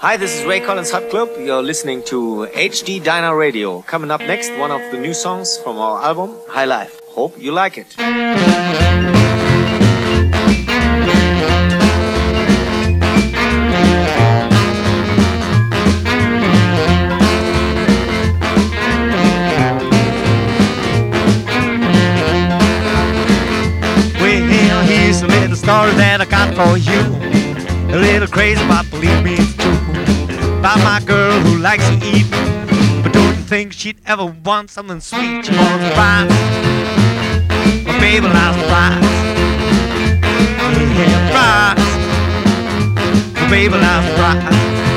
Hi, this is Ray Collins Hot Club. You're listening to HD Diner Radio. Coming up next, one of the new songs from our album, High Life. Hope you like it. Well, here's a little story that I got for you. A little crazy, but believe me, it's true. About my girl who likes to eat, but don't think she'd ever want something sweet. She wants fries. My baby loves fries. Yeah, fries. My baby loves fries.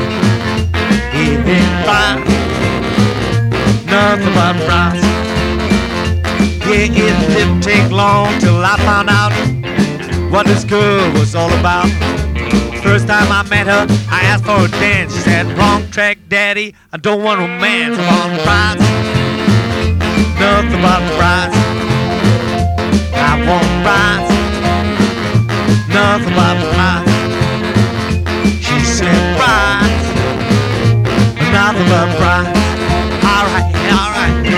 Yeah, fries. Nothing but fries. Yeah, it didn't take long till I found out what this girl was all about. First time I met her, I asked for a dance. She said, wrong track, daddy, I don't want romance. I want fries, nothing but fries. I want fries, nothing but fries. She said fries, nothing but fries. Alright, alright.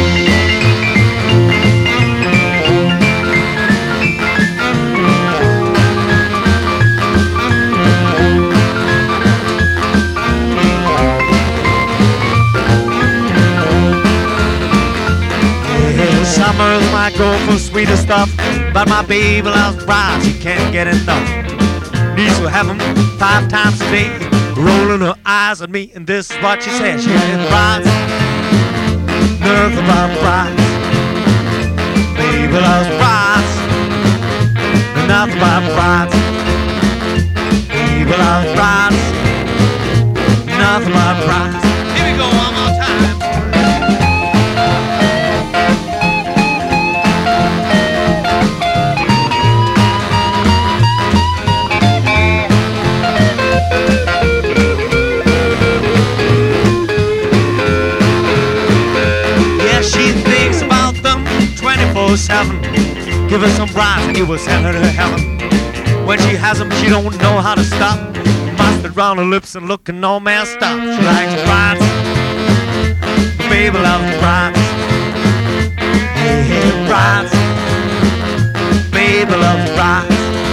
Summers might go for sweeter stuff, but my baby loves fries, she can't get enough. Needs to have them 5 times a day, rolling her eyes at me, and this is what she said. She said fries, nothing but fries. Baby loves fries, nothing but fries. Baby loves fries, nothing but fries. Here we go one more time. She thinks about them 24/7. Give her some fries and you will send her to heaven. When she has them, she don't know how to stop. Mustard round her lips and looking all messed up. She likes fries. The baby loves fries. Yeah, fries. Baby loves fries.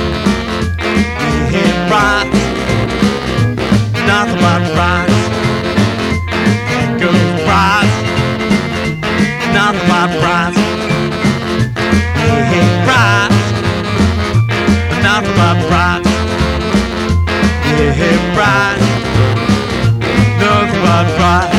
Yeah, fries. Nothing but fries. That girl's fries. Nothing but fries. Yeah, fries. Nothing but fries. Yeah, fries. Nothing but fries.